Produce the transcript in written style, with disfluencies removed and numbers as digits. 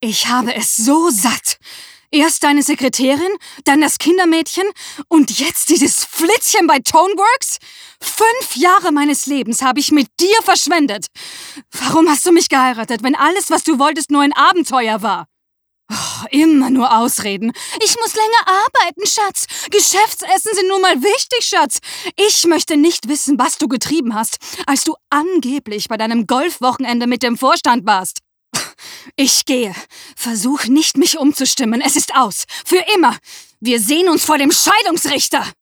Ich habe es so satt. Erst deine Sekretärin, dann das Kindermädchen und jetzt dieses Flitzchen bei Toneworks? 5 Jahre meines Lebens habe ich mit dir verschwendet. Warum hast du mich geheiratet, wenn alles, was du wolltest, nur ein Abenteuer war? Oh, immer nur Ausreden. Ich muss länger arbeiten, Schatz. Geschäftsessen sind nun mal wichtig, Schatz. Ich möchte nicht wissen, was du getrieben hast, als du angeblich bei deinem Golfwochenende mit dem Vorstand warst. Ich gehe. Versuch nicht, mich umzustimmen. Es ist aus. Für immer. Wir sehen uns vor dem Scheidungsrichter.